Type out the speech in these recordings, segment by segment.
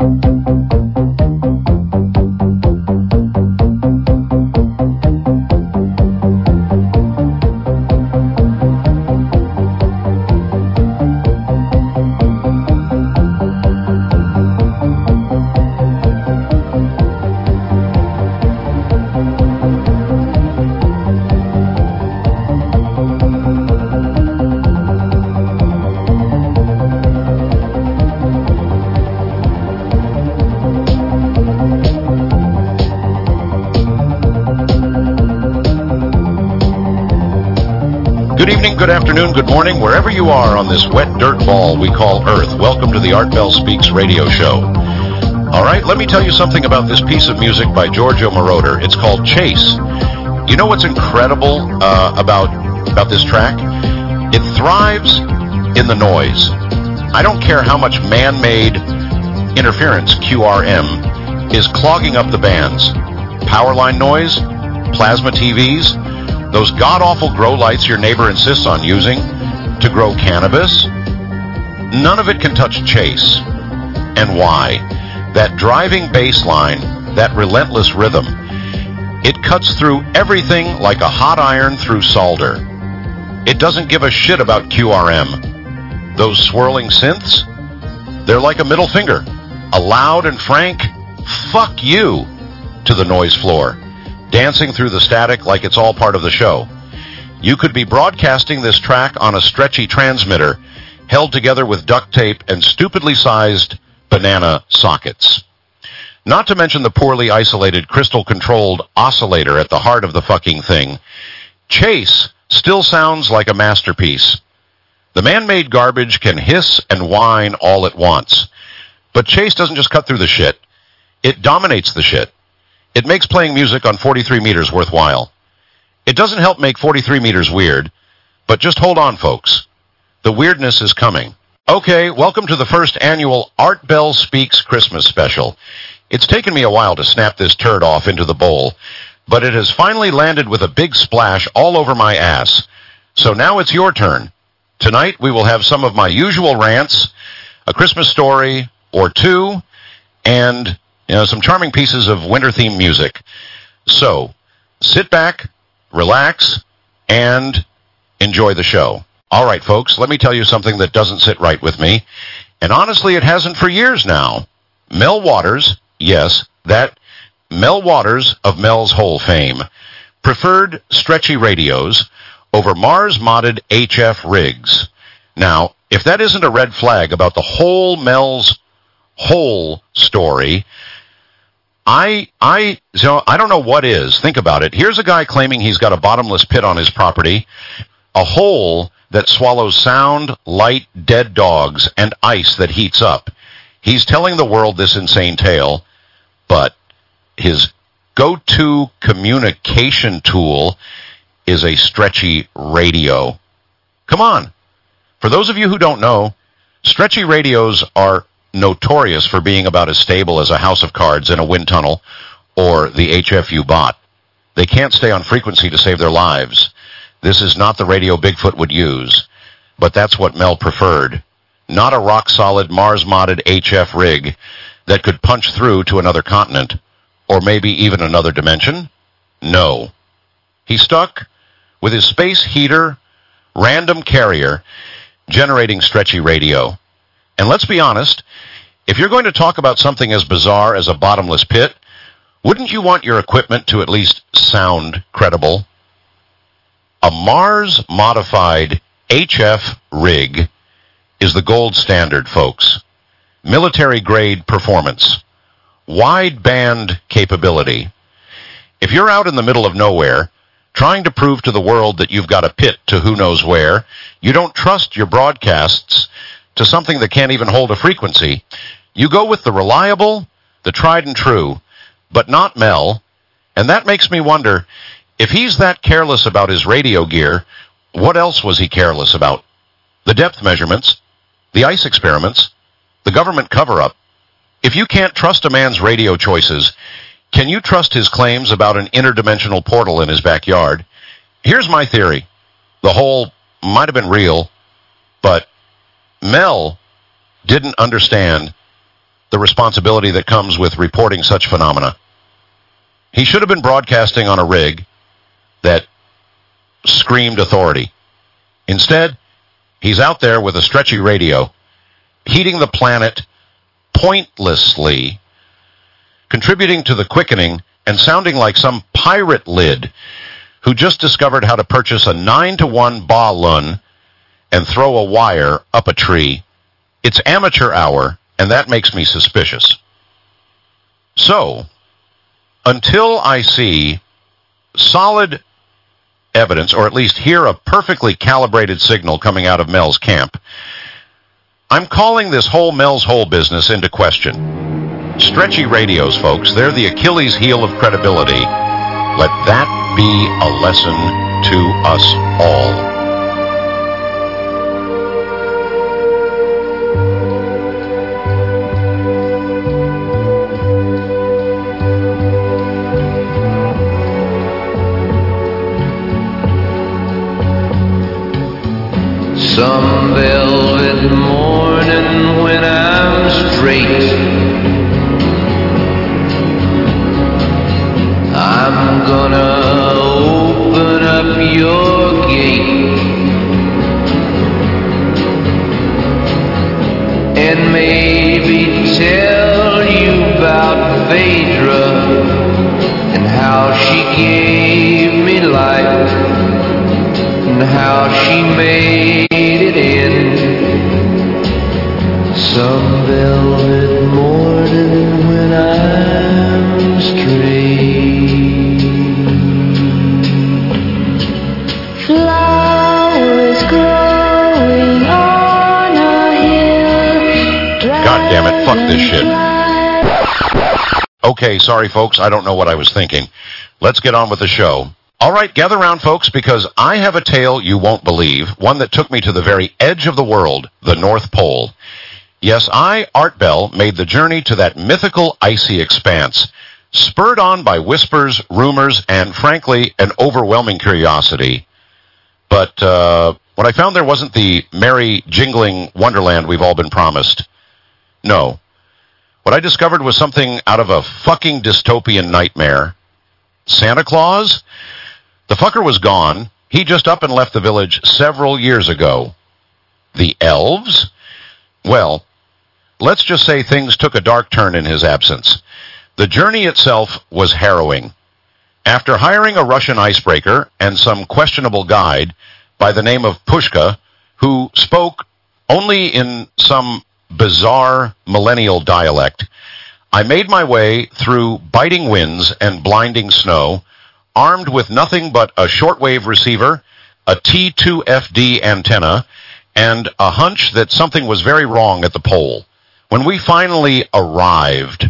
Good evening, good afternoon, good morning, wherever you are on this wet dirt ball we call Earth. Welcome to the Art Bell Speaks radio show. All right, let me tell you something about this piece of music by Giorgio Moroder. It's called Chase. You know what's incredible about this track? It thrives in the noise. I don't care how much man-made interference, QRM, is clogging up the bands. Power line noise, plasma TVs, those god-awful grow lights your neighbor insists on using to grow cannabis, none of it can touch Chase. And why? That driving bass line, that relentless rhythm, it cuts through everything like a hot iron through solder. It doesn't give a shit about QRM. Those swirling synths, they're like a middle finger, a loud and frank fuck you to the noise floor, dancing through the static like it's all part of the show. You could be broadcasting this track on a stretchy transmitter held together with duct tape and stupidly sized banana sockets. Not to mention the poorly isolated crystal-controlled oscillator at the heart of the fucking thing. Chase still sounds like a masterpiece. The man-made garbage can hiss and whine all it wants. But Chase doesn't just cut through the shit. It dominates the shit. It makes playing music on 43 meters worthwhile. It doesn't help make 43 meters weird, but just hold on, folks. The weirdness is coming. Okay, welcome to the first annual Art Bell Speaks Christmas special. It's taken me a while to snap this turd off into the bowl, but it has finally landed with a big splash all over my ass. So now it's your turn. Tonight we will have some of my usual rants, a Christmas story or two, and some charming pieces of winter-themed music. So, sit back, relax, and enjoy the show. All right, folks, let me tell you something that doesn't sit right with me. And honestly, it hasn't for years now. Mel Waters, yes, that Mel Waters of Mel's Hole fame, preferred stretchy radios over Mars-modded HF rigs. Now, if that isn't a red flag about the whole Mel's Hole story, I don't know what is. Think about it. Here's a guy claiming he's got a bottomless pit on his property, a hole that swallows sound, light, dead dogs, and ice that heats up. He's telling the world this insane tale, but his go-to communication tool is a stretchy radio. Come on. For those of you who don't know, stretchy radios are notorious for being about as stable as a house of cards in a wind tunnel or the HFU bot. They can't stay on frequency to save their lives. This is not the radio Bigfoot would use, but that's what Mel preferred. Not a rock-solid Mars-modded HF rig that could punch through to another continent, or maybe even another dimension. No. He stuck with his space heater, random carrier, generating stretchy radio. And let's be honest, if you're going to talk about something as bizarre as a bottomless pit, wouldn't you want your equipment to at least sound credible? A Mars-modified HF rig is the gold standard, folks. Military-grade performance. Wide-band capability. If you're out in the middle of nowhere, trying to prove to the world that you've got a pit to who knows where, you don't trust your broadcasts to something that can't even hold a frequency, you go with the reliable, the tried and true, but not Mel. And that makes me wonder, if he's that careless about his radio gear, what else was he careless about? The depth measurements, the ice experiments, the government cover-up. If you can't trust a man's radio choices, can you trust his claims about an interdimensional portal in his backyard? Here's my theory. The whole might have been real, but Mel didn't understand the responsibility that comes with reporting such phenomena. He should have been broadcasting on a rig that screamed authority. Instead, he's out there with a stretchy radio, heating the planet pointlessly, contributing to the quickening and sounding like some pirate lid who just discovered how to purchase a 9-to-1 balloon and throw a wire up a tree. It's amateur hour, and that makes me suspicious. So, until I see solid evidence, or at least hear a perfectly calibrated signal coming out of Mel's camp, I'm calling this whole Mel's Hole business into question. Stretchy radios, folks, they're the Achilles heel of credibility. Let that be a lesson to us all. Some velvet morning when I'm straight, I'm gonna open up your gate and maybe tell you about Phaedra and how she gave me life and how she made it in some velvet morning when I'm straight. Flowers growing on a hill. God damn it, fuck this shit. Okay, sorry folks, I don't know what I was thinking. Let's get on with the show. All right, gather round, folks, because I have a tale you won't believe, one that took me to the very edge of the world, the North Pole. Yes, I, Art Bell, made the journey to that mythical icy expanse, spurred on by whispers, rumors, and, frankly, an overwhelming curiosity. But when I found there wasn't the merry, jingling wonderland we've all been promised, no. What I discovered was something out of a fucking dystopian nightmare. Santa Claus? The fucker was gone. He just up and left the village several years ago. The elves? Well, let's just say things took a dark turn in his absence. The journey itself was harrowing. After hiring a Russian icebreaker and some questionable guide by the name of Pushka, who spoke only in some bizarre millennial dialect, I made my way through biting winds and blinding snow, armed with nothing but a shortwave receiver, a T2FD antenna, and a hunch that something was very wrong at the pole. When we finally arrived,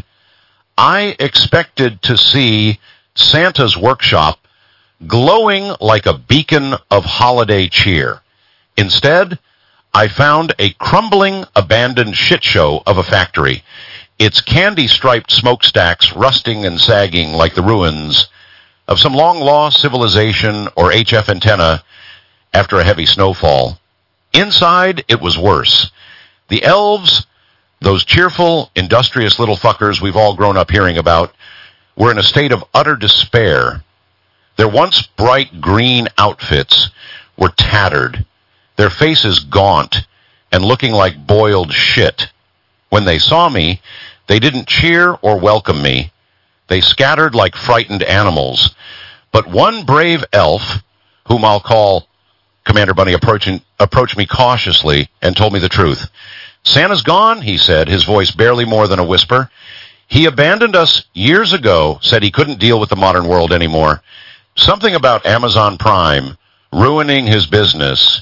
I expected to see Santa's workshop glowing like a beacon of holiday cheer. Instead, I found a crumbling, abandoned shit show of a factory, its candy-striped smokestacks rusting and sagging like the ruins of some long-lost civilization or HF antenna after a heavy snowfall. Inside, it was worse. The elves, those cheerful, industrious little fuckers we've all grown up hearing about, were in a state of utter despair. Their once bright green outfits were tattered, their faces gaunt and looking like boiled shit. When they saw me, they didn't cheer or welcome me. They scattered like frightened animals. But one brave elf, whom I'll call Commander Bunny, approached me cautiously and told me the truth. Santa's gone, he said, his voice barely more than a whisper. He abandoned us years ago, said he couldn't deal with the modern world anymore. Something about Amazon Prime ruining his business.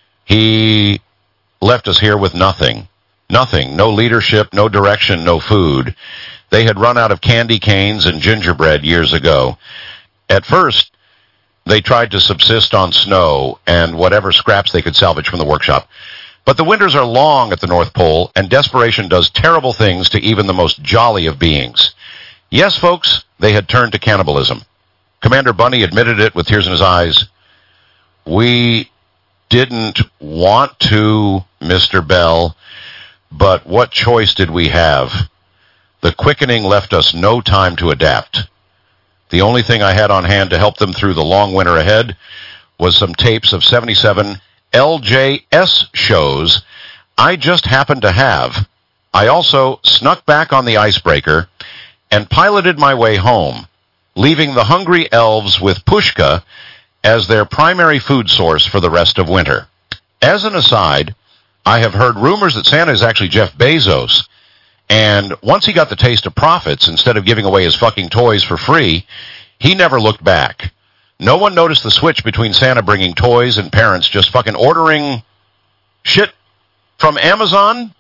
He left us here with nothing. Nothing. No leadership, no direction, no food. They had run out of candy canes and gingerbread years ago. At first, they tried to subsist on snow and whatever scraps they could salvage from the workshop. But the winters are long at the North Pole, and desperation does terrible things to even the most jolly of beings. Yes, folks, they had turned to cannibalism. Commander Bunny admitted it with tears in his eyes. We didn't want to, Mr. Bell, but what choice did we have? The quickening left us no time to adapt. The only thing I had on hand to help them through the long winter ahead was some tapes of 77 LJS shows I just happened to have. I also snuck back on the icebreaker and piloted my way home, leaving the hungry elves with Pushka as their primary food source for the rest of winter. As an aside, I have heard rumors that Santa is actually Jeff Bezos, and once he got the taste of profits, instead of giving away his fucking toys for free, he never looked back. No one noticed the switch between Santa bringing toys and parents just fucking ordering shit from Amazon,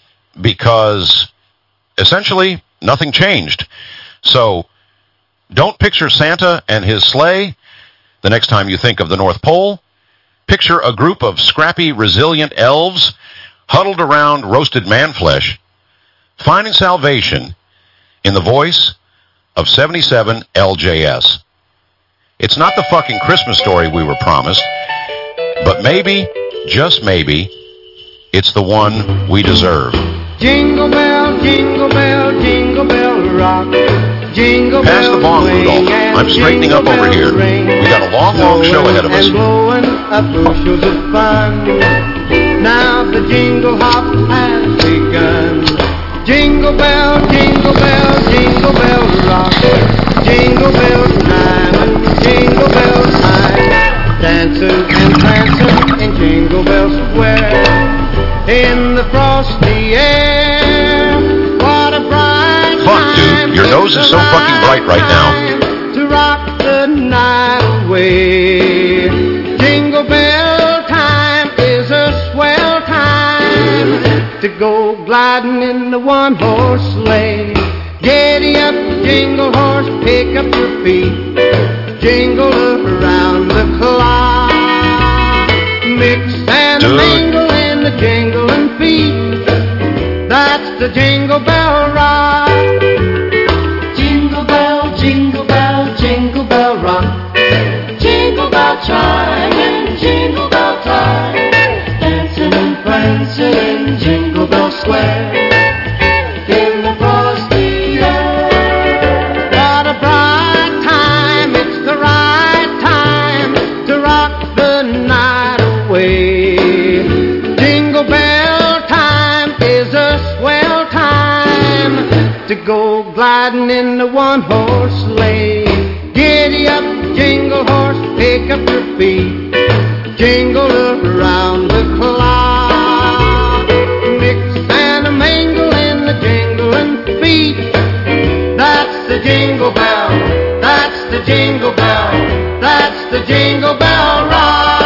because essentially nothing changed. So don't picture Santa and his sleigh the next time you think of the North Pole. Picture a group of scrappy, resilient elves huddled around roasted man flesh, finding salvation in the voice of 77 LJS. It's not the fucking Christmas story we were promised, but maybe, just maybe, it's the one we deserve. Jingle bell, jingle bell, jingle bell rock. Jingle Pass the bong, Rudolph. I'm straightening up over here. We got a long, long show ahead of us. Blowing up bushels of fun. Now the jingle hop has begun. Jingle bell, jingle bell, jingle bell rock. Jingle bell time and jingle bell time. Dancing and prancing in Jingle Bell Square. In the frosty air, what a bright Fuck, dude, your nose is so fucking bright right now. To rock the night away. Jingle bell time is a swell time to go gliding in the one-horse sleigh. Giddy up, jingle horse, pick up your feet. Jingle around the clock. Mix and mingle in the jingling feet. That's the Jingle Bell Rock. Jingle bell, jingle bell, jingle bell rock. Jingle bell chime and jingle bell time. Dancing and prancing in Jingle Bell Square. In the frosty air. What a bright time, it's the right time to rock the night away. Jingle bell time is a swell time to go gliding in the one-horse sleigh. Giddy up, jingle horse, pick up your feet. Jingle around the clock. Mix and a mingle in the jingling feet. That's the Jingle Bell, that's the Jingle Bell, that's the Jingle Bell Rock.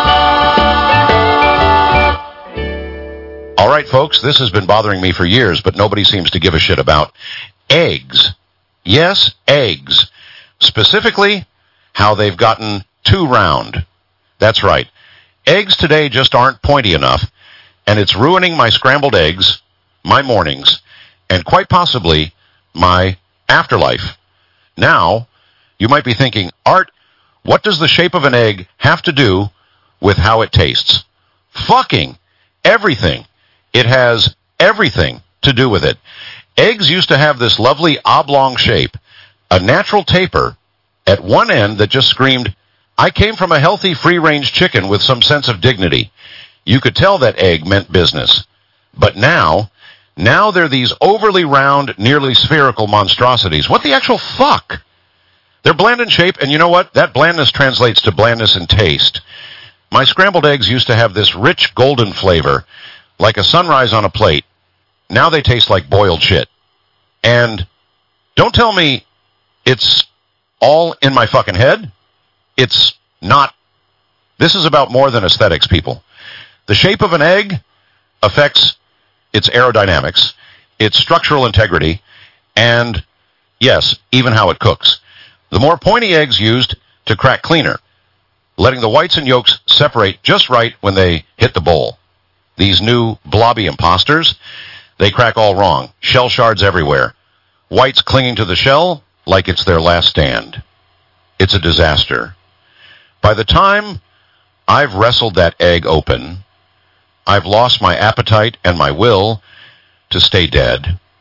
All right, folks, this has been bothering me for years, but nobody seems to give a shit about eggs. Yes, eggs. Specifically, how they've gotten too round. That's right. Eggs today just aren't pointy enough, and it's ruining my scrambled eggs, my mornings, and quite possibly my afterlife. Now, you might be thinking, Art, what does the shape of an egg have to do with how it tastes? Fucking everything. It has everything to do with it. Eggs used to have this lovely oblong shape, a natural taper at one end that just screamed, I came from a healthy free-range chicken with some sense of dignity. You could tell that egg meant business. But now they're these overly round, nearly spherical monstrosities. What the actual fuck? They're bland in shape, and you know what? That blandness translates to blandness in taste. My scrambled eggs used to have this rich golden flavor, like a sunrise on a plate. Now they taste like boiled shit. And don't tell me it's all in my fucking head. It's not. This is about more than aesthetics, people. The shape of an egg affects its aerodynamics, its structural integrity, and, yes, even how it cooks. The more pointy eggs used to crack cleaner, letting the whites and yolks separate just right when they hit the bowl. These new blobby imposters, they crack all wrong. Shell shards everywhere. Whites clinging to the shell like it's their last stand. It's a disaster. By the time I've wrestled that egg open, I've lost my appetite and my will to stay dead.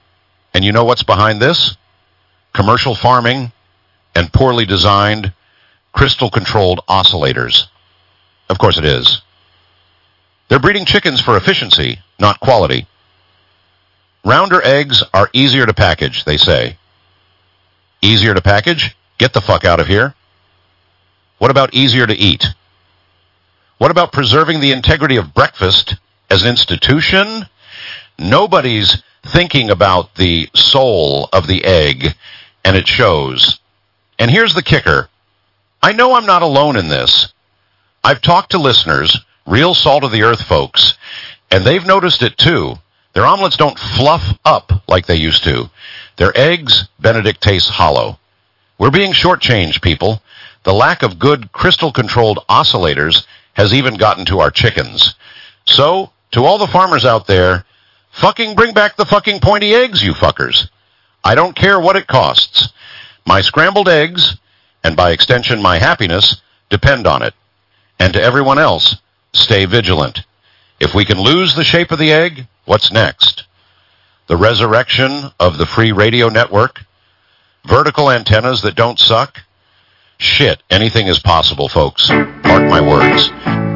And you know what's behind this? Commercial farming and poorly designed, crystal-controlled oscillators. Of course it is. They're breeding chickens for efficiency, not quality. Rounder eggs are easier to package, they say. Easier to package? Get the fuck out of here. What about easier to eat? What about preserving the integrity of breakfast as an institution? Nobody's thinking about the soul of the egg, and it shows. And here's the kicker. I know I'm not alone in this. I've talked to listeners, real salt-of-the-earth folks, and they've noticed it too. Their omelets don't fluff up like they used to. Their eggs, Benedict, taste hollow. We're being shortchanged, people. The lack of good crystal-controlled oscillators has even gotten to our chickens. So, to all the farmers out there, fucking bring back the fucking pointy eggs, you fuckers. I don't care what it costs. My scrambled eggs, and by extension my happiness, depend on it. And to everyone else, stay vigilant. If we can lose the shape of the egg, what's next? The resurrection of the free radio network? Vertical antennas that don't suck? Shit, anything is possible, folks. Mark my words.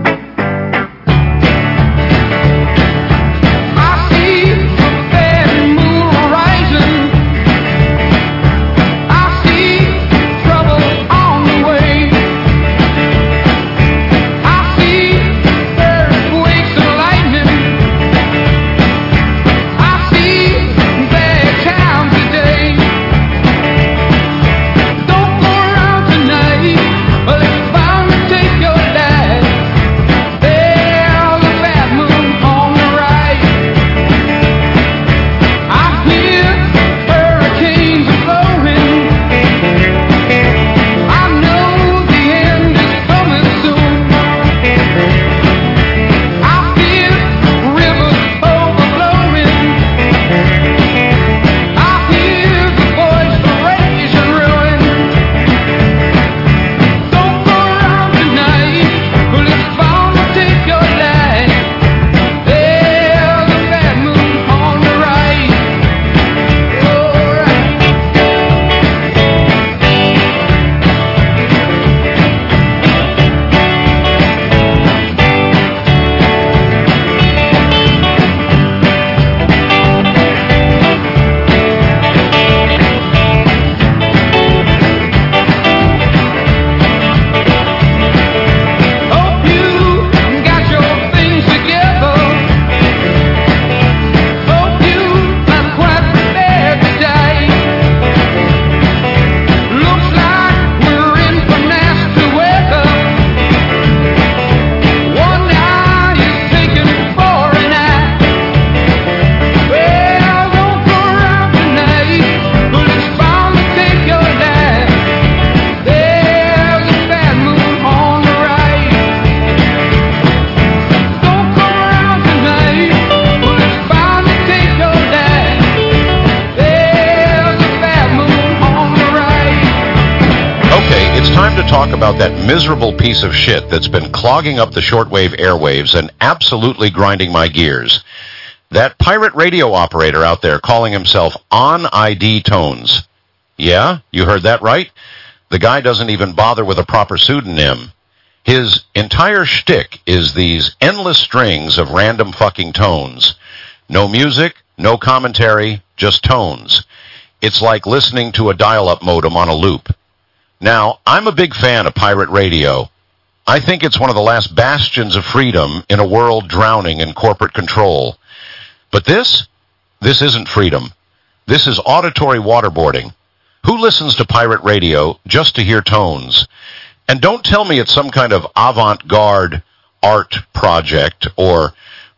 Talk about that miserable piece of shit that's been clogging up the shortwave airwaves and absolutely grinding my gears. That pirate radio operator out there calling himself On ID Tones. Yeah, you heard that right? The guy doesn't even bother with a proper pseudonym. His entire shtick is these endless strings of random fucking tones. No music, no commentary, just tones. It's like listening to a dial-up modem on a loop. Now, I'm a big fan of pirate radio. I think it's one of the last bastions of freedom in a world drowning in corporate control. But this isn't freedom. This is auditory waterboarding. Who listens to pirate radio just to hear tones? And don't tell me it's some kind of avant-garde art project or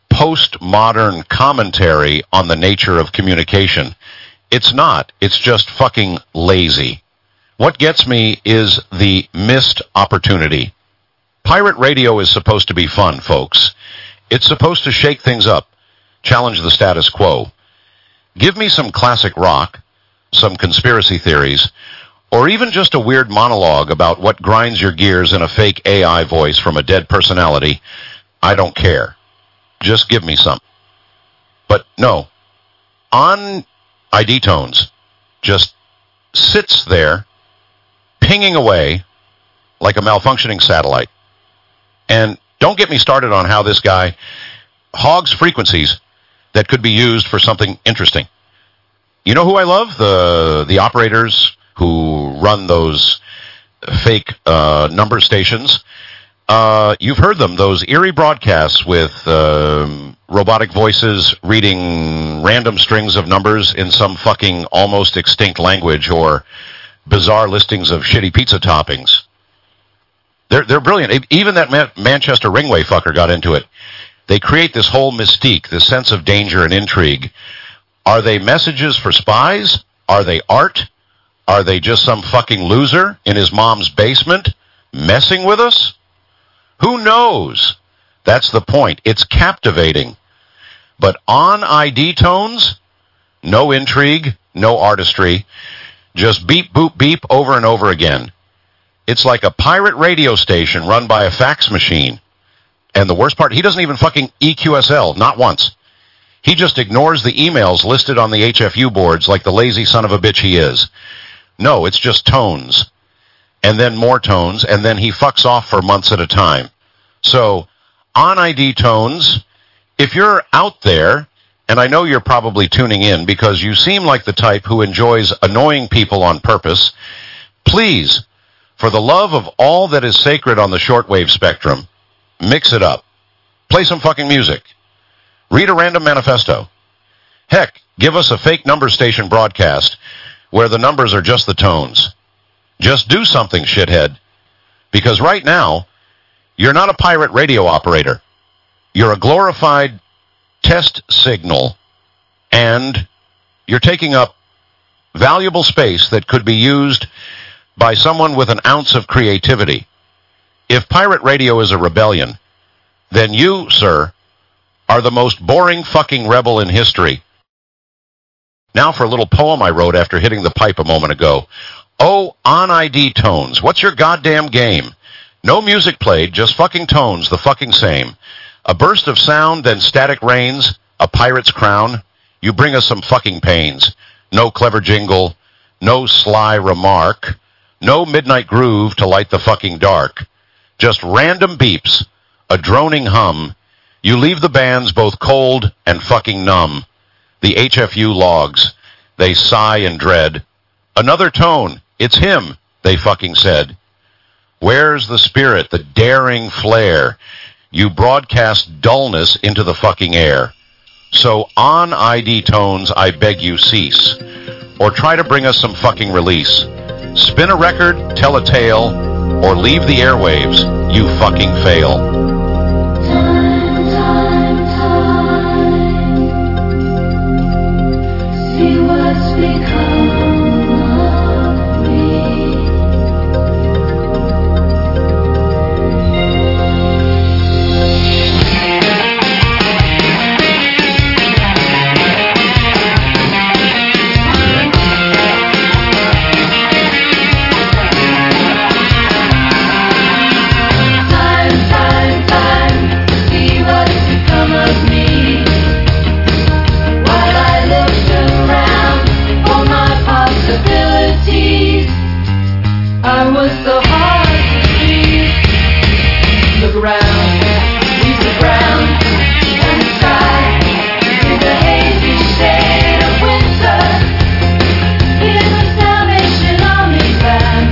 postmodern commentary on the nature of communication. It's not. It's just fucking lazy. What gets me is the missed opportunity. Pirate radio is supposed to be fun, folks. It's supposed to shake things up, challenge the status quo. Give me some classic rock, some conspiracy theories, or even just a weird monologue about what grinds your gears in a fake AI voice from a dead personality. I don't care. Just give me some. But no. On ID Tones just sits there pinging away like a malfunctioning satellite. And don't get me started on how this guy hogs frequencies that could be used for something interesting. You know who I love? The operators who run those fake number stations. You've heard them, those eerie broadcasts with robotic voices reading random strings of numbers in some fucking almost extinct language, or bizarre listings of shitty pizza toppings. They're brilliant. Even that Manchester Ringway fucker got into it. They create this whole mystique, this sense of danger and intrigue. Are they messages for spies? Are they art? Are they just some fucking loser in his mom's basement messing with us? Who knows? That's the point. It's captivating. But on ID Tones, no intrigue, no artistry, just beep, boop, beep over and over again. It's like a pirate radio station run by a fax machine. And the worst part, he doesn't even fucking EQSL, not once. He just ignores the emails listed on the HFU boards like the lazy son of a bitch he is. No, it's just tones. And then more tones, and then he fucks off for months at a time. So, on ID Tones, if you're out there, and I know you're probably tuning in because you seem like the type who enjoys annoying people on purpose, please, for the love of all that is sacred on the shortwave spectrum, mix it up. Play some fucking music. Read a random manifesto. Heck, give us a fake number station broadcast where the numbers are just the tones. Just do something, shithead. Because right now, you're not a pirate radio operator. You're a glorified test signal, and you're taking up valuable space that could be used by someone with an ounce of creativity. If pirate radio is a rebellion, then you, sir, are the most boring fucking rebel in history. Now for a little poem I wrote after hitting the pipe a moment ago. Oh, on ID Tones, what's your goddamn game? No music played, just fucking tones, the fucking same. A burst of sound, then static reigns, a pirate's crown. You bring us some fucking pains. No clever jingle, no sly remark, no midnight groove to light the fucking dark. Just random beeps, a droning hum. You leave the bands both cold and fucking numb. The HFU logs, they sigh and dread. Another tone, it's him, they fucking said. Where's the spirit, the daring flair? You broadcast dullness into the fucking air. So on ID Tones, I beg you cease. Or try to bring us some fucking release. Spin a record, tell a tale, or leave the airwaves. You fucking fail. See what's become of me. I was so hard to see. Look around, leave the ground, and the sky is a hazy shade of winter. Here's the Salvation Army band.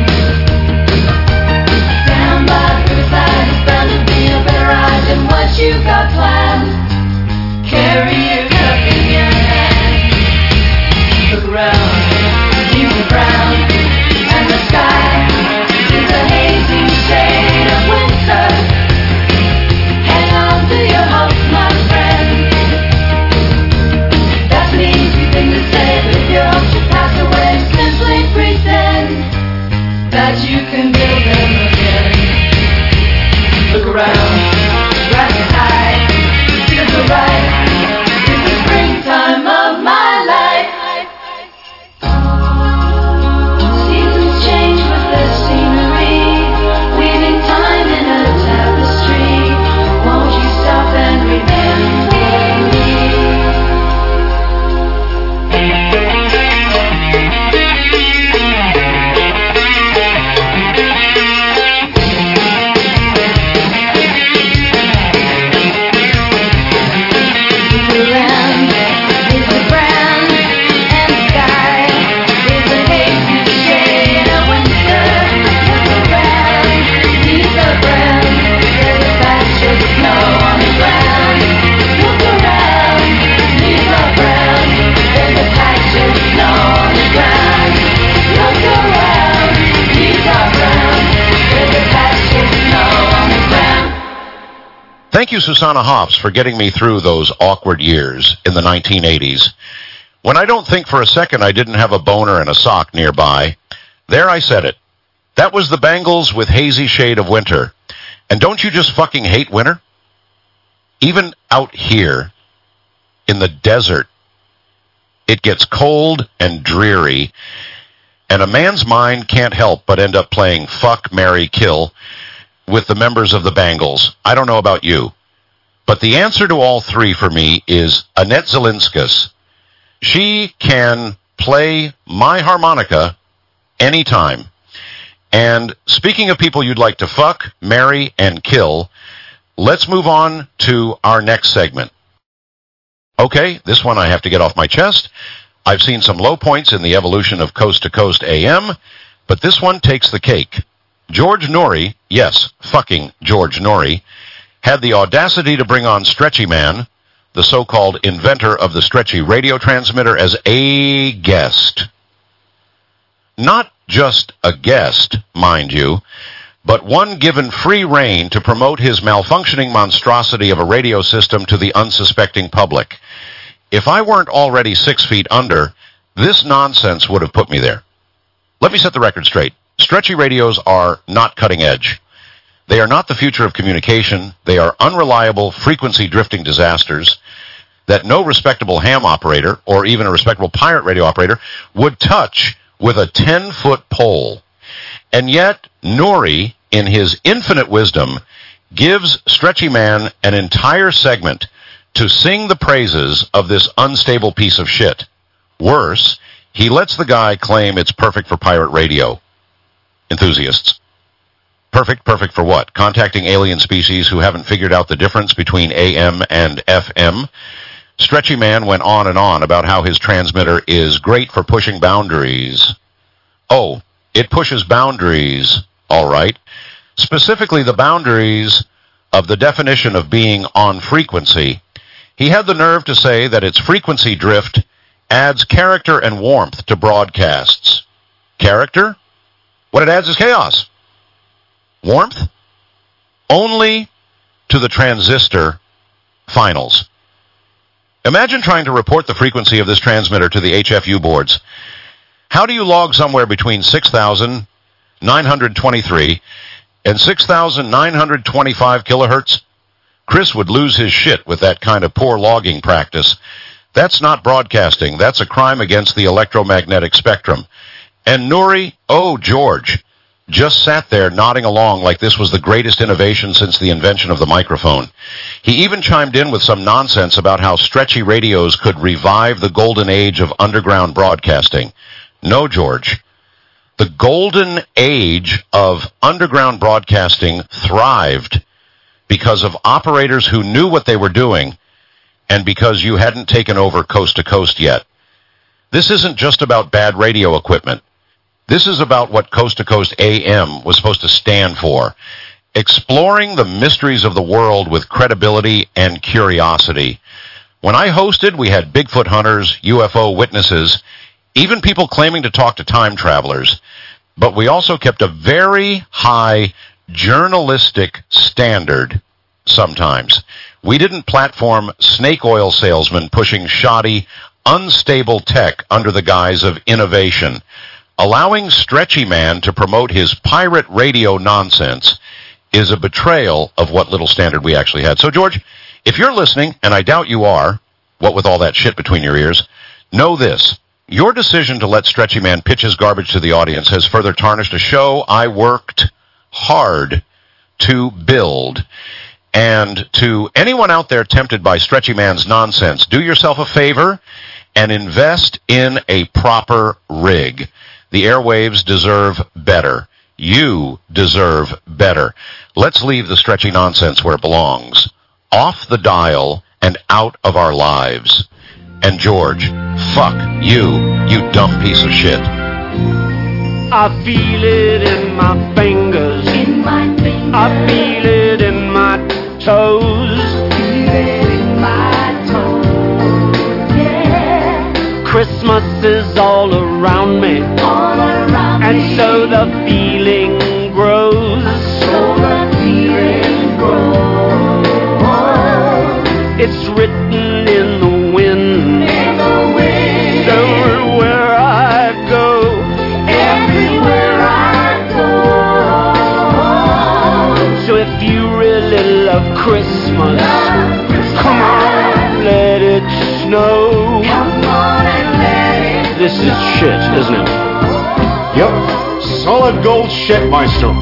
Down by the riverside, it's bound to be a better ride than what you got planned. Carry your cup in your hand. Look around, leave the ground, and the sky is a hazy shade of winter. Hang on to your hopes, my friend. That's an easy thing to say, but if your hopes should pass away, simply pretend that you can build them again. Look around, grab your high, feel the right. It's the springtime of my life. Seasons change with the scenery, weaving time in a tapestry. Won't you stop and remember me? thank you, Susanna Hoffs, for getting me through those awkward years in the 1980s. When I don't think for a second I didn't have a boner and a sock nearby, there I said it. That was the Bangles with Hazy Shade of Winter. And don't you just fucking hate winter? Even out here in the desert, it gets cold and dreary, and a man's mind can't help but end up playing fuck, marry, kill with the members of the Bangles. I don't know about you, but the answer to all three for me is Annette Zelinskas. She can play my harmonica anytime. And speaking of people you'd like to fuck, marry, and kill, let's move on to our next segment. Okay, this one I have to get off my chest. I've seen some low points in the evolution of Coast to Coast AM, but this one takes the cake. George Noory, yes, fucking George Noory, had the audacity to bring on Stretchy Man, the so-called inventor of the Stretchy radio transmitter, as a guest. Not just a guest, mind you, but one given free rein to promote his malfunctioning monstrosity of a radio system to the unsuspecting public. If I weren't already 6 feet under, this nonsense would have put me there. Let me set the record straight. Stretchy radios are not cutting edge. They are not the future of communication. They are unreliable, frequency-drifting disasters that no respectable ham operator, or even a respectable pirate radio operator, would touch with a 10-foot pole. And yet, Noory, in his infinite wisdom, gives Stretchy Man an entire segment to sing the praises of this unstable piece of shit. Worse, he lets the guy claim it's perfect for pirate radio enthusiasts. Perfect for what? Contacting alien species who haven't figured out the difference between AM and FM? Stretchy Man went on and on about how his transmitter is great for pushing boundaries. Oh, it pushes boundaries, all right. Specifically the boundaries of the definition of being on frequency. He had the nerve to say that its frequency drift adds character and warmth to broadcasts. Character? What it adds is chaos. Warmth? Only to the transistor finals. Imagine trying to report the frequency of this transmitter to the HFU boards. How do you log somewhere between 6,923 and 6,925 kilohertz? Chris would lose his shit with that kind of poor logging practice. That's not broadcasting. That's a crime against the electromagnetic spectrum. And Noory, oh, George, just sat there nodding along like this was the greatest innovation since the invention of the microphone. He even chimed in with some nonsense about how stretchy radios could revive the golden age of underground broadcasting. No, George. The golden age of underground broadcasting thrived because of operators who knew what they were doing and because you hadn't taken over Coast to Coast yet. This isn't just about bad radio equipment. This is about what Coast to Coast AM was supposed to stand for. Exploring the mysteries of the world with credibility and curiosity. When I hosted, we had Bigfoot hunters, UFO witnesses, even people claiming to talk to time travelers. But we also kept a very high journalistic standard sometimes. We didn't platform snake oil salesmen pushing shoddy, unstable tech under the guise of innovation. Allowing Stretchy Man to promote his pirate radio nonsense is a betrayal of what little standard we actually had. So, George, if you're listening, and I doubt you are, what with all that shit between your ears, know this. Your decision to let Stretchy Man pitch his garbage to the audience has further tarnished a show I worked hard to build. And to anyone out there tempted by Stretchy Man's nonsense, do yourself a favor and invest in a proper rig. The airwaves deserve better. You deserve better. Let's leave the stretchy nonsense where it belongs. Off the dial and out of our lives. And George, fuck you, you dumb piece of shit. I feel it in my fingers. In my fingers. I feel it in my toes. Feel it in my toes. Yeah. Christmas is all around me. All around And me. so the feeling grows. So the feeling grows. This is shit, isn't it? Yep. Solid gold shit, Maestro.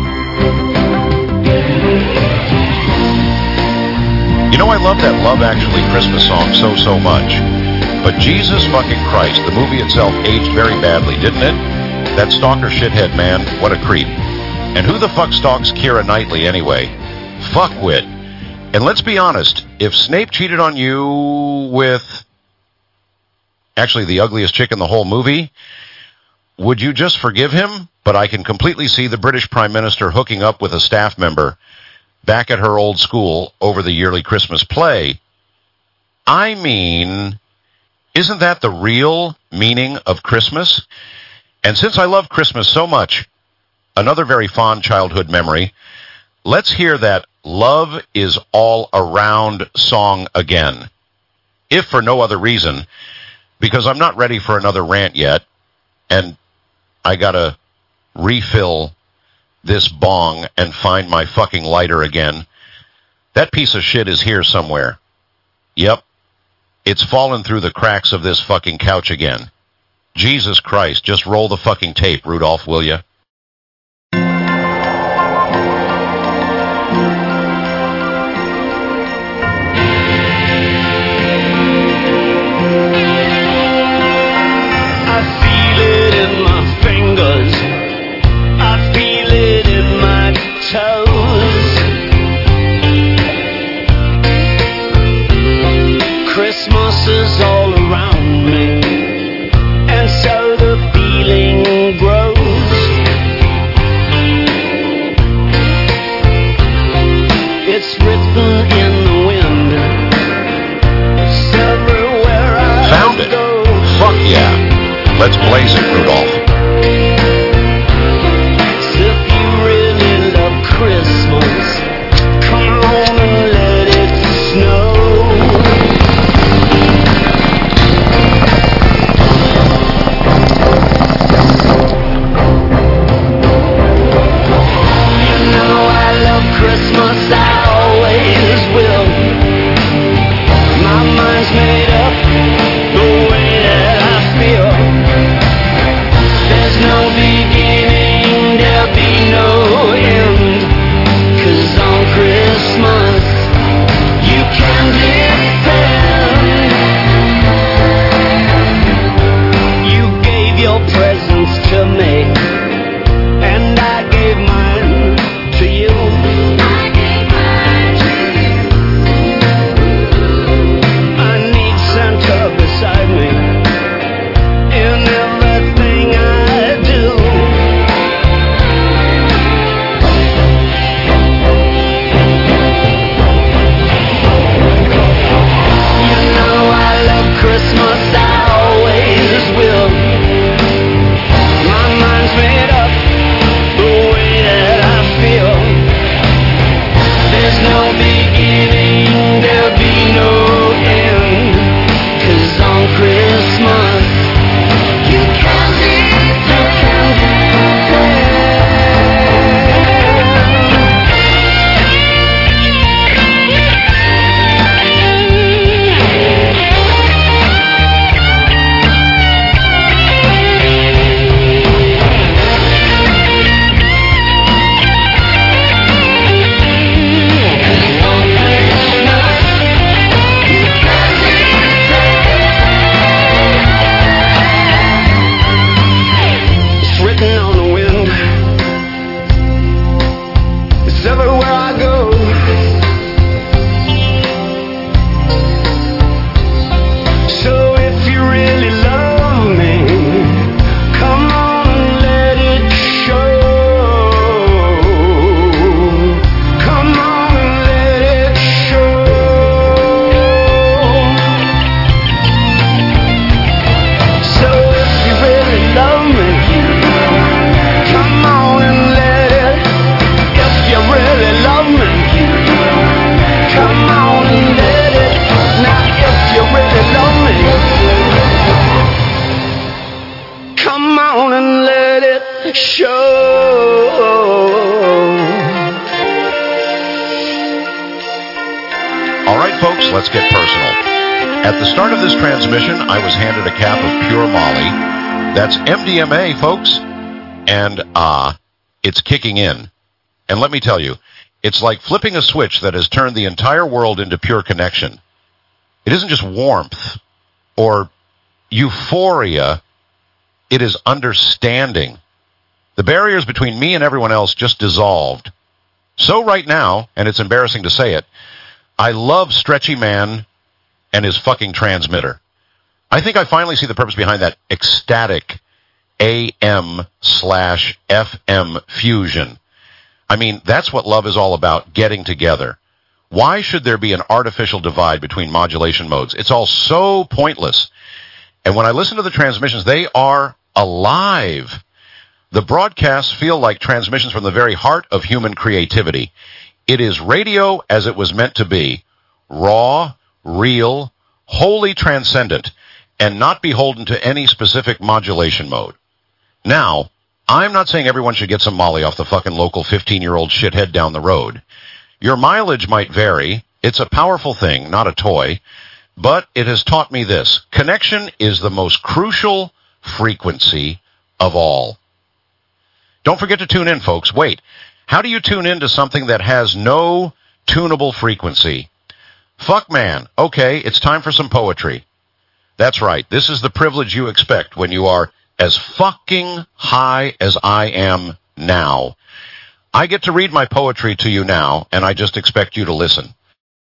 You know, I love that Love Actually Christmas song so much. But Jesus fucking Christ, the movie itself aged very badly, didn't it? That stalker shithead man, what a creep. And who the fuck stalks Keira Knightley anyway? Fuckwit. And let's be honest, if Snape cheated on you with actually the ugliest chick in the whole movie, would you just forgive him? But I can completely see the British Prime Minister hooking up with a staff member back at her old school over the yearly Christmas play. I mean, isn't that the real meaning of Christmas? And since I love Christmas so much, another very fond childhood memory, let's hear that Love Is All Around song again. If for no other reason, because I'm not ready for another rant yet, and I gotta refill this bong and find my fucking lighter again. That piece of shit is here somewhere. Yep. It's fallen through the cracks of this fucking couch again. Jesus Christ, just roll the fucking tape, Rudolph, will ya? I feel it in my fingers. I feel it in my toes. Christmas is all around me, and so the feeling grows. It's written in the wind. It's everywhere I Found it. go. Fuck yeah. Let's blaze it, Rudolph. If you really love Christmas, come on and let it snow. You know I love Christmas, I always will. My mind's made up the way that I feel. There's no beginning, there'll be no end. 'Cause on Christmas, you can depend. You gave your presents to me, and I gave mine to you. I need Santa beside me in everything I do. You know I love Christmas, I always will. My mind's made up the way that I feel. There's no beginning, there'll be no end. 'Cause on Christmas, you can It's written on the wind. It's everywhere I go. So if you really love me, come on and let it show. Come on and let it show. So if you really love me, come on and let it. If you really love me, come on and let it. Now if you really love me, come on and let it show. All right, folks, let's get personal. At the start of this transmission, I was handed a cap of pure Molly, That's MDMA, folks. And it's kicking in. And let me tell you, it's like flipping a switch that has turned the entire world into pure connection. It isn't just warmth or euphoria. It is understanding. The barriers between me and everyone else just dissolved. So right now, and it's embarrassing to say it, I love Stretchy Man and his fucking transmitter. I think I finally see the purpose behind that ecstatic AM/FM fusion. I mean, that's what love is all about, getting together. Why should there be an artificial divide between modulation modes? It's all so pointless. And when I listen to the transmissions, they are alive. The broadcasts feel like transmissions from the very heart of human creativity. It is radio as it was meant to be. Raw, real, wholly transcendent, and not beholden to any specific modulation mode. Now, I'm not saying everyone should get some Molly off the fucking local 15-year-old shithead down the road. Your mileage might vary. It's a powerful thing, not a toy. But it has taught me this. Connection is the most crucial frequency of all. Don't forget to tune in, folks. Wait, how do you tune in to something that has no tunable frequency? Fuck man. Okay, it's time for some poetry. That's right. This is the privilege you expect when you are as fucking high as I am now. I get to read my poetry to you now, and I just expect you to listen.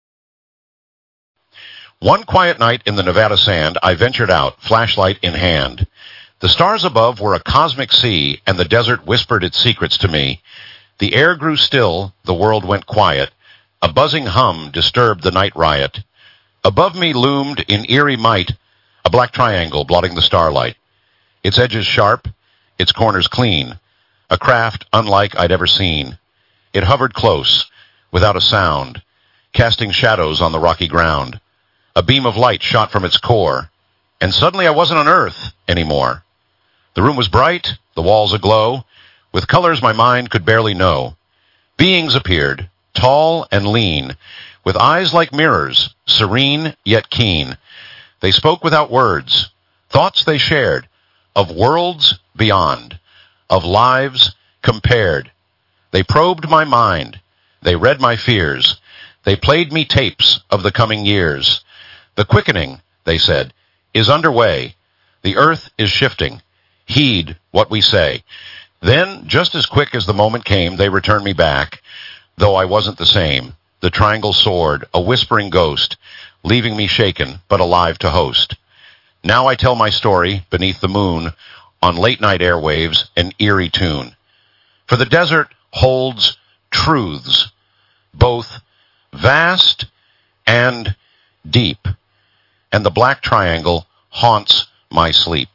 One quiet night in the Nevada sand, I ventured out, flashlight in hand. The stars above were a cosmic sea, and the desert whispered its secrets to me. The air grew still, the world went quiet. A buzzing hum disturbed the night riot. Above me loomed, in eerie might, a black triangle blotting the starlight. Its edges sharp, its corners clean, a craft unlike I'd ever seen. It hovered close, without a sound, casting shadows on the rocky ground. A beam of light shot from its core, and suddenly I wasn't on Earth anymore. The room was bright, the walls aglow, with colors my mind could barely know. Beings appeared, tall and lean, with eyes like mirrors, serene yet keen. They spoke without words, thoughts they shared, of worlds beyond, of lives compared. They probed my mind, they read my fears, they played me tapes of the coming years. The quickening, they said, is underway. The earth is shifting. Heed what we say. Then, just as quick as the moment came, they returned me back, though I wasn't the same. The triangle soared, a whispering ghost, leaving me shaken, but alive to host. Now I tell my story beneath the moon, on late-night airwaves, an eerie tune. For the desert holds truths, both vast and deep, and the black triangle haunts my sleep.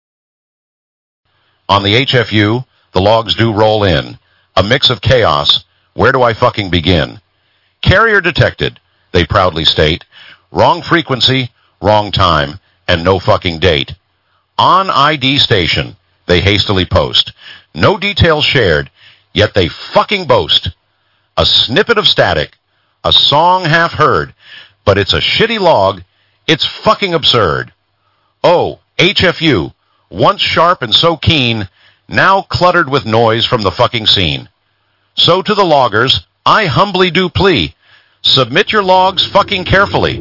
On the HFU, the logs do roll in, a mix of chaos. Where do I fucking begin? Carrier detected, they proudly state. Wrong frequency, wrong time, and no fucking date. On ID station, they hastily post. No details shared, yet they fucking boast. A snippet of static, a song half heard, but it's a shitty log. It's fucking absurd. Oh, HFU, once sharp and so keen, now cluttered with noise from the fucking scene. So to the loggers, I humbly do plea, submit your logs fucking carefully.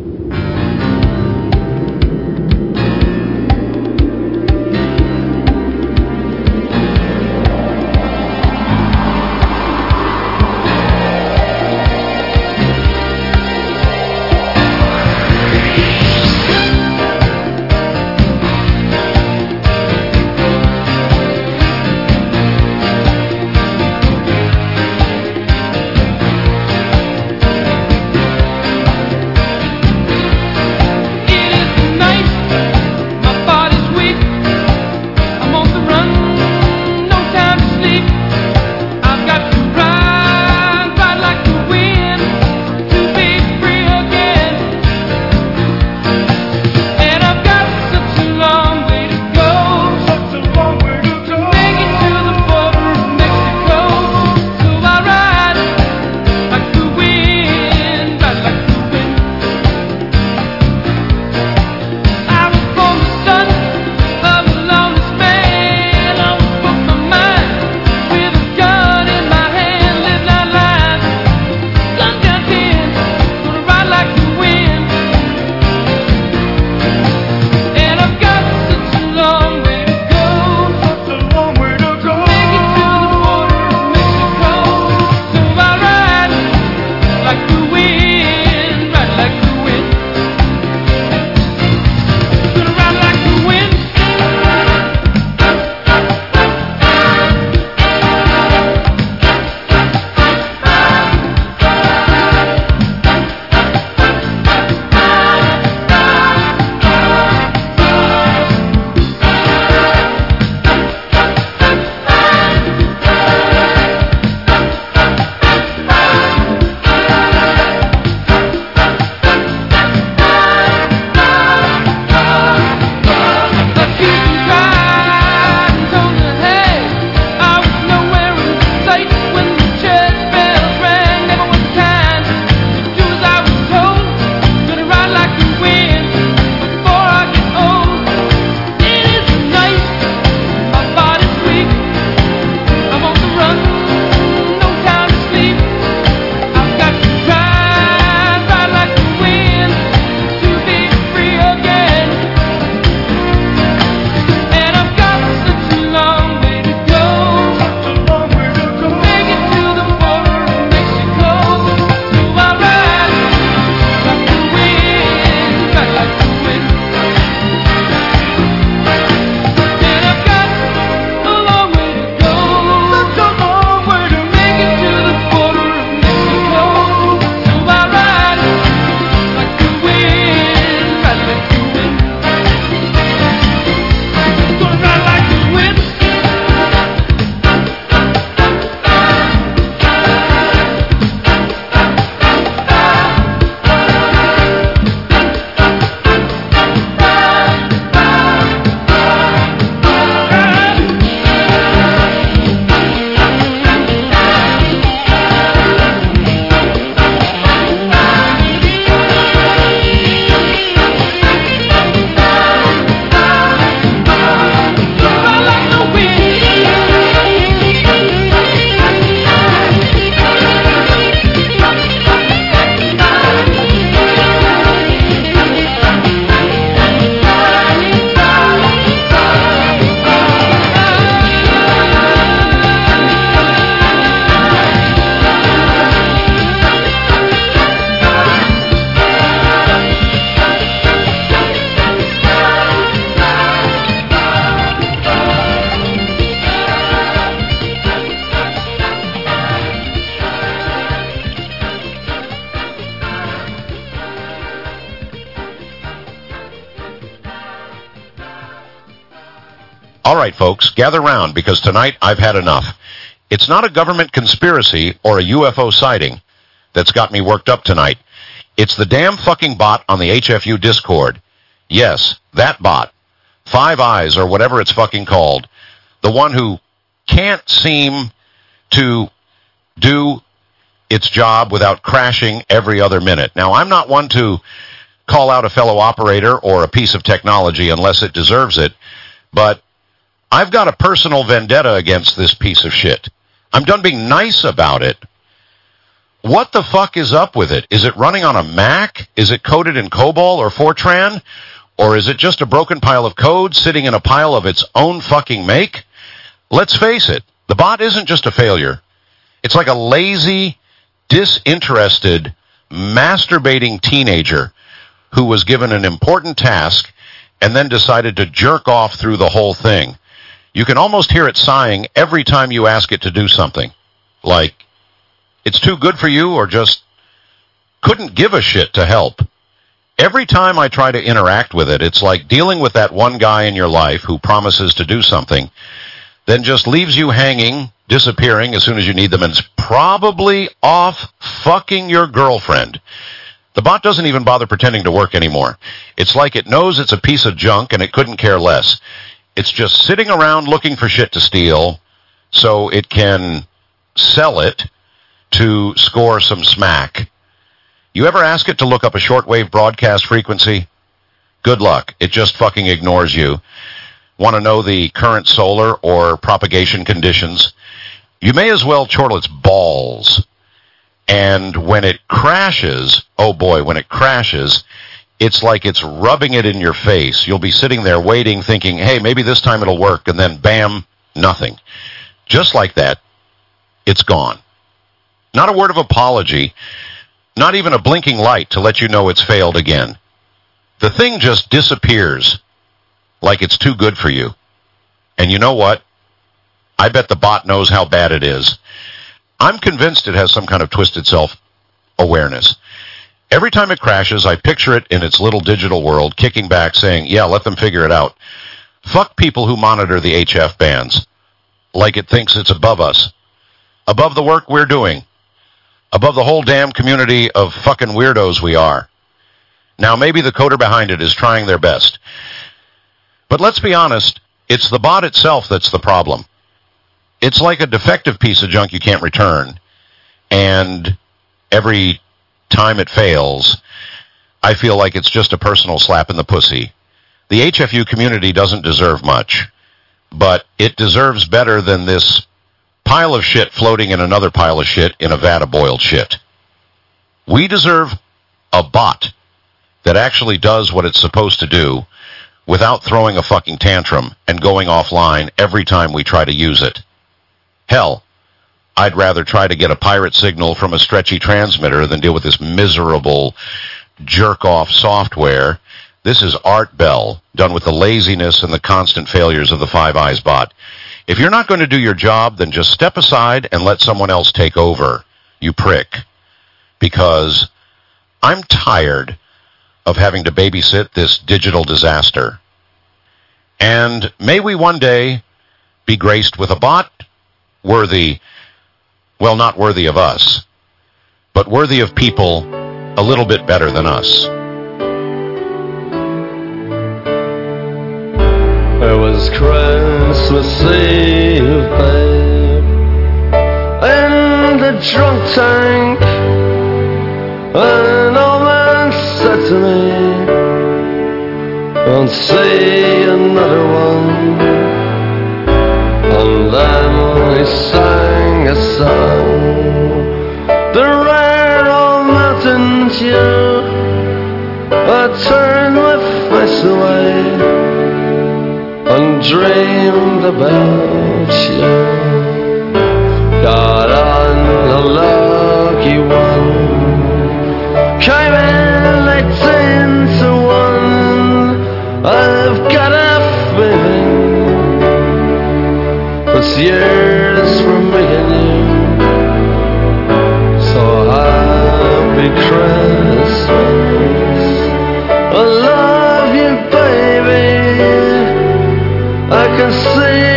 right, folks, gather round, because tonight I've had enough. It's not a government conspiracy or a UFO sighting that's got me worked up tonight. It's the damn fucking bot on the HFU Discord. Yes, that bot. Five Eyes, or whatever it's fucking called. The one who can't seem to do its job without crashing every other minute. Now, I'm not one to call out a fellow operator or a piece of technology unless it deserves it, but I've got a personal vendetta against this piece of shit. I'm done being nice about it. What the fuck is up with it? Is it running on a Mac? Is it coded in COBOL or Fortran? Or is it just a broken pile of code sitting in a pile of its own fucking make? Let's face it, the bot isn't just a failure. It's like a lazy, disinterested, masturbating teenager who was given an important task and then decided to jerk off through the whole thing. You can almost hear it sighing every time you ask it to do something. Like, it's too good for you, or just couldn't give a shit to help. Every time I try to interact with it, it's like dealing with that one guy in your life who promises to do something, then just leaves you hanging, disappearing as soon as you need them, and is probably off fucking your girlfriend. The bot doesn't even bother pretending to work anymore. It's like it knows it's a piece of junk and it couldn't care less. It's just sitting around looking for shit to steal so it can sell it to score some smack. You ever ask it to look up a shortwave broadcast frequency? Good luck. It just fucking ignores you. Want to know the current solar or propagation conditions? You may as well chortle its balls. And when it crashes, oh boy, when it crashes, it's like it's rubbing it in your face. You'll be sitting there waiting, thinking, hey, maybe this time it'll work, and then bam, nothing. Just like that, it's gone. Not a word of apology, not even a blinking light to let you know it's failed again. The thing just disappears like it's too good for you. And you know what? I bet the bot knows how bad it is. I'm convinced it has some kind of twisted self-awareness. Every time it crashes, I picture it in its little digital world, kicking back, saying, yeah, let them figure it out. Fuck people who monitor the HF bands, like it thinks it's above us. Above the work we're doing. Above the whole damn community of fucking weirdos we are. Now, maybe the coder behind it is trying their best. But let's be honest, it's the bot itself that's the problem. It's like a defective piece of junk you can't return. And every time it fails, I feel like it's just a personal slap in the pussy. The HFU community doesn't deserve much, but it deserves better than this pile of shit floating in another pile of shit in a vat of boiled shit. We deserve a bot that actually does what it's supposed to do without throwing a fucking tantrum and going offline every time we try to use it. Hell, I'd rather try to get a pirate signal from a stretchy transmitter than deal with this miserable jerk-off software. This is Art Bell, done with the laziness and the constant failures of the Five Eyes bot. If you're not going to do your job, then just step aside and let someone else take over, you prick. Because I'm tired of having to babysit this digital disaster. And may we one day be graced with a bot worthy, well, not worthy of us, but worthy of people a little bit better than us. It was Christmas Eve, babe, in the drunk tank. An old man said to me, "Won't see another one." And then he sang a song, the rare old mountain tune. I turned my face away and dreamed about you. Got on a lucky one, came in 18 to 1. I've got a feeling it's years from me and you. So happy Christmas, I love you, baby. I can see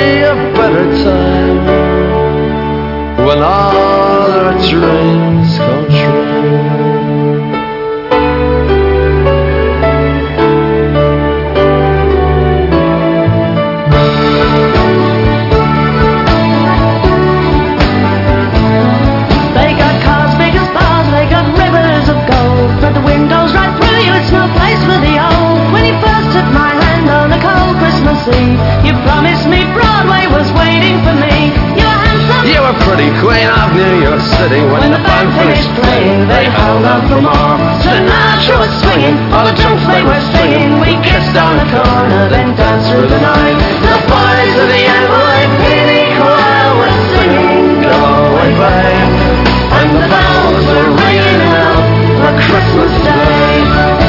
pretty queen of New York City. When the band finished playing, they held out for more. Sinatra was swinging, all the drums they were singing. We kissed down the corner, then danced through the night. The boys of the NYPD choir were singing Galway Bay, and the bells were ringing out for Christmas Day.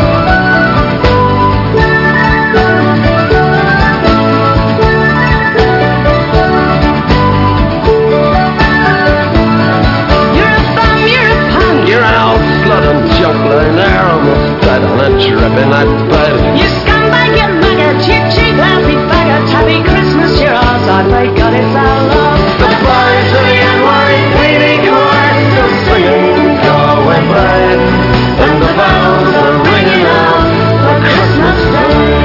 Dripping that bed. You scumbag, you maggot, cheap, cheap, lousy faggot. Happy Christmas, you're outside, thank God it's our love. The boys of the NYPD choir still singing Galway Bay, and the bells are ringing out for Christmas Day.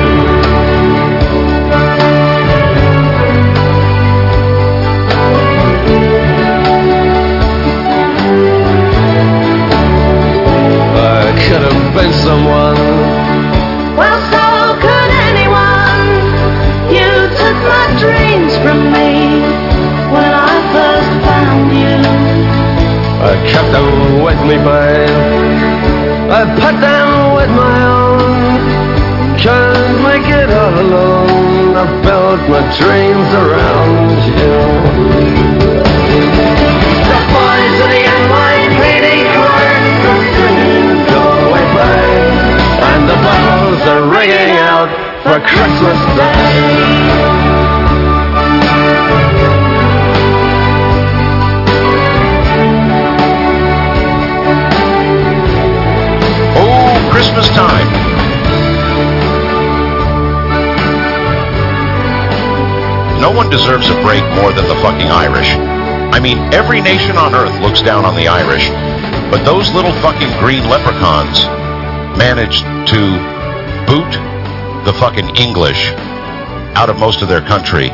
I could have been someone. Well, so could anyone. You took my dreams from me when I first found you. I kept them with me, babe. I put them with my own. Can't make it all alone. I built my dreams around you. The boys of the NYPD choir still singing Galway Bay, and the bells are ringing out for Christmas Day. Christmas time. No one deserves a break more than the fucking Irish. I mean, every nation on earth looks down on the Irish, but those little fucking green leprechauns managed to boot the fucking English out of most of their country.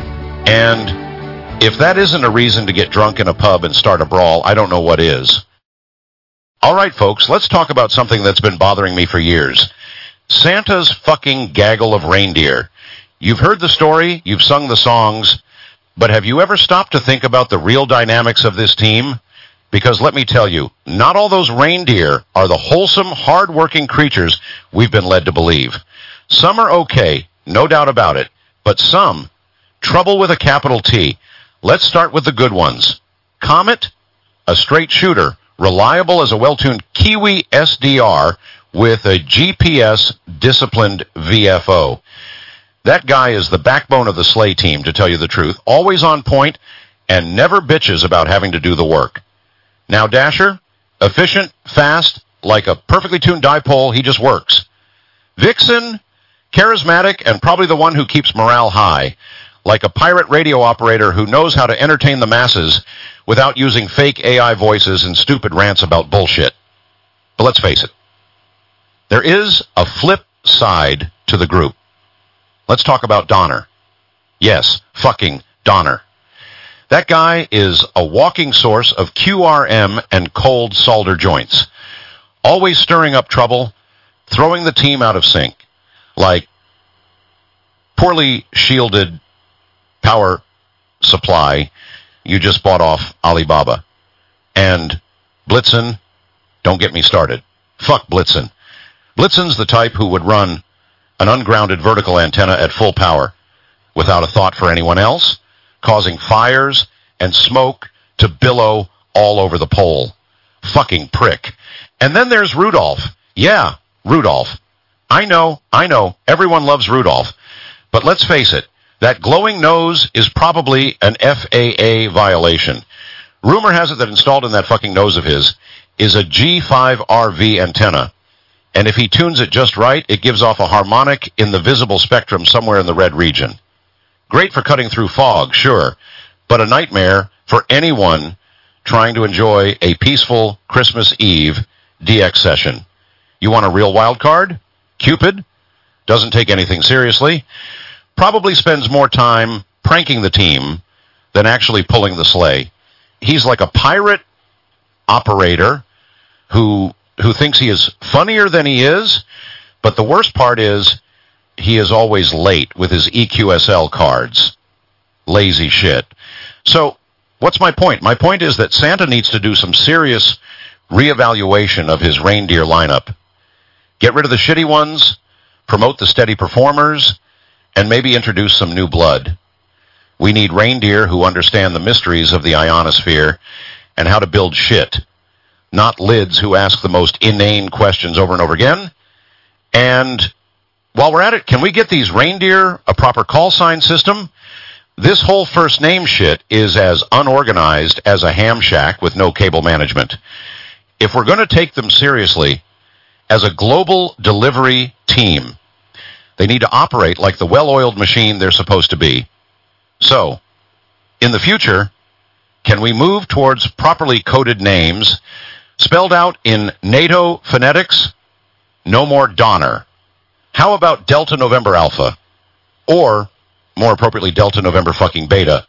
And if that isn't a reason to get drunk in a pub and start a brawl, I don't know what is. All right, folks, let's talk about something that's been bothering me for years. Santa's fucking gaggle of reindeer. You've heard the story, you've sung the songs, but have you ever stopped to think about the real dynamics of this team? Because let me tell you, not all those reindeer are the wholesome, hard-working creatures we've been led to believe. Some are okay, no doubt about it, but some, trouble with a capital T. Let's start with the good ones. Comet, a straight shooter, reliable as a well-tuned Kiwi SDR with a GPS-disciplined VFO. That guy is the backbone of the sleigh team, to tell you the truth. Always on point and never bitches about having to do the work. Now Dasher, efficient, fast, like a perfectly tuned dipole, he just works. Vixen, charismatic and probably the one who keeps morale high, like a pirate radio operator who knows how to entertain the masses without using fake AI voices and stupid rants about bullshit. But let's face it, there is a flip side to the group. Let's talk about Donner. Yes, fucking Donner. That guy is a walking source of QRM and cold solder joints. Always stirring up trouble, throwing the team out of sync. Like poorly shielded power supply you just bought off Alibaba. And Blitzen, don't get me started. Fuck Blitzen. Blitzen's the type who would run an ungrounded vertical antenna at full power without a thought for anyone else, causing fires and smoke to billow all over the pole. Fucking prick. And then there's Rudolph. Yeah, Rudolph. I know, everyone loves Rudolph. But let's face it, that glowing nose is probably an FAA violation. Rumor has it that installed in that fucking nose of his is a G5RV antenna. And if he tunes it just right, it gives off a harmonic in the visible spectrum somewhere in the red region. Great for cutting through fog, sure, but a nightmare for anyone trying to enjoy a peaceful Christmas Eve DX session. You want a real wild card? Cupid. Doesn't take anything seriously. Probably spends more time pranking the team than actually pulling the sleigh. He's like a pirate operator who thinks he is funnier than he is, but the worst part is he is always late with his EQSL cards. Lazy shit. So, What's my point? My point is that Santa needs to do some serious reevaluation of his reindeer lineup. Get rid of the shitty ones, promote the steady performers, and maybe introduce some new blood. We need reindeer who understand the mysteries of the ionosphere and how to build shit, not lids who ask the most inane questions over and over again. And while we're at it, can we get these reindeer a proper call sign system? This whole first name shit is as unorganized as a ham shack with no cable management. If we're going to take them seriously as a global delivery team, they need to operate like the well-oiled machine they're supposed to be. So, in the future, can we move towards properly coded names spelled out in NATO phonetics? No more Donner. How about Delta November Alpha? Or, more appropriately, Delta November fucking Beta.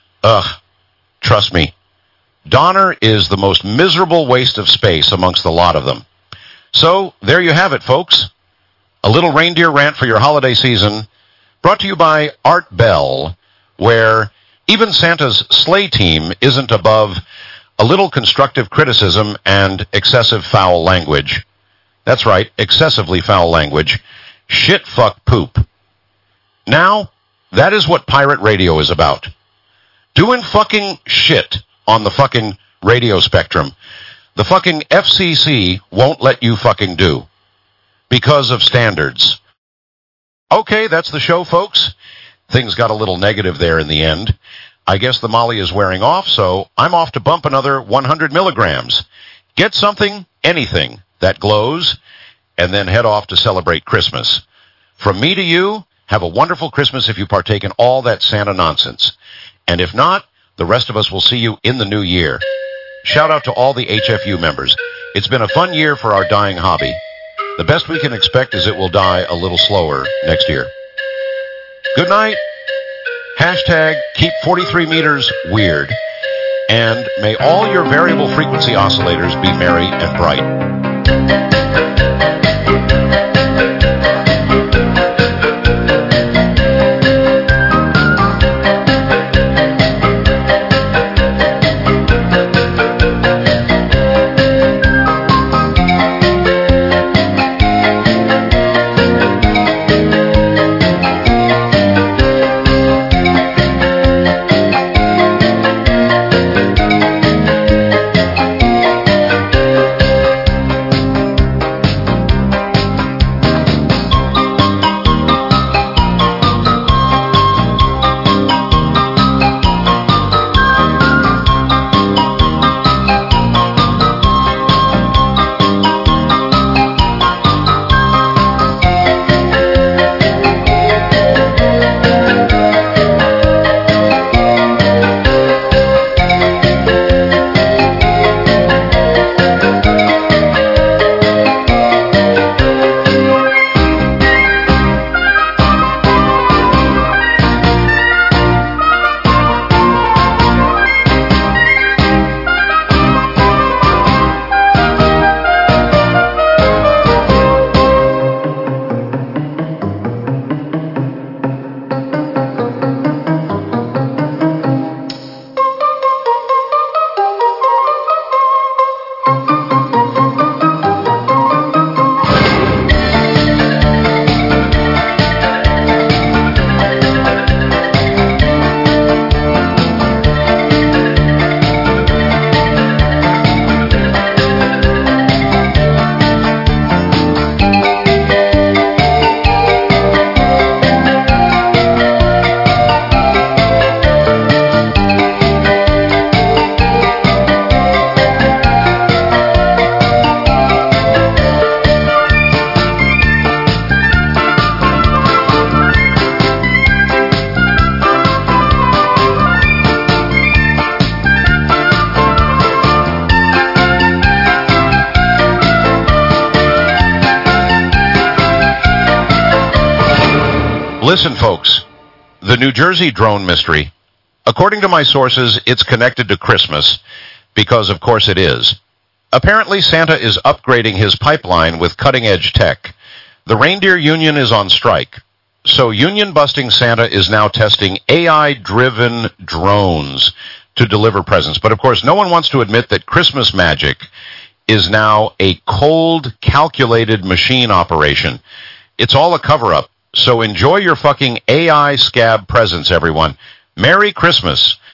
Trust me. Donner is the most miserable waste of space amongst the lot of them. So, there you have it, folks. A little reindeer rant for your holiday season, brought to you by Art Bell, where even Santa's sleigh team isn't above a little constructive criticism and excessive foul language. That's right, excessively foul language. Shit, fuck, poop. Now, that is what pirate radio is about. Doing fucking shit on the fucking radio spectrum. The fucking FCC won't let you fucking do. Because of standards. Okay, that's the show, folks. Things got a little negative there in the end. I guess the Molly is wearing off, so I'm off to bump another 100 milligrams. Get something, anything, that glows, and then head off to celebrate Christmas. From me to you, have a wonderful Christmas if you partake in all that Santa nonsense. And if not, the rest of us will see you in the new year. Shout out to all the HFU members. It's been a fun year for our dying hobby. The best we can expect is it will die a little slower next year. Good night. Hashtag keep 43 meters weird. And may all your variable frequency oscillators be merry and bright. Listen, folks, the New Jersey drone mystery, according to my sources, it's connected to Christmas, because of course it is. Apparently, Santa is upgrading his pipeline with cutting-edge tech. The Reindeer Union is on strike, so union-busting Santa is now testing AI-driven drones to deliver presents. But, of course, no one wants to admit that Christmas magic is now a cold, calculated machine operation. It's all a cover-up. So enjoy your fucking AI scab presents, everyone. Merry Christmas.